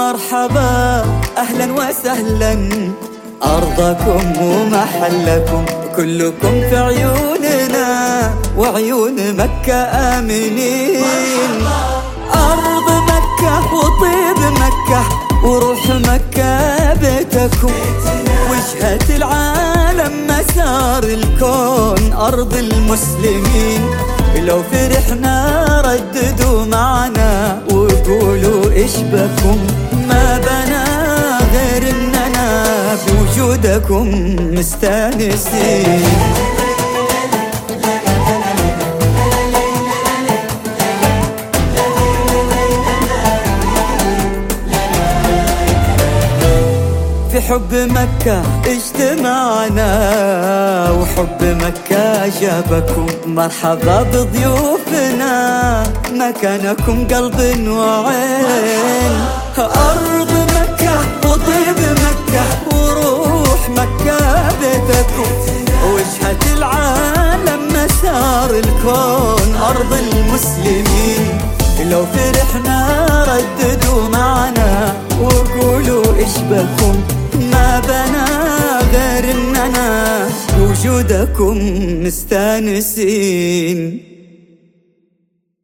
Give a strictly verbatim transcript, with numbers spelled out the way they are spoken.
مرحبا أهلا وسهلا، أرضكم ومحلكم كلكم في عيوننا وعيون مكة آمنين. أرض مكة وطيب مكة وروح مكة بيتكم، وجهة العالم مسار الكون أرض المسلمين. لو فرحنا رددوا معنا وقولوا إيش بكم، ما بنا غير إننا بوجودكم مستانسين. في حب مكة اجتمعنا وحب مكة جابكم، مرحبا بضيوفنا مكانكم قلب وعين. أرض مكة وطيب مكة وروح مكة بيتكم، وجهة العالم مسار الكون أرض المسلمين. لو فرحنا رددوا معنا وقولوا إيش بكم، ما بنا غير إننا بوجودكم مستانسين.